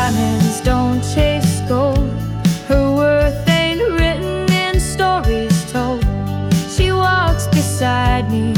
diamonds don't chase gold. Her worth ain't written in stories told. She walks beside me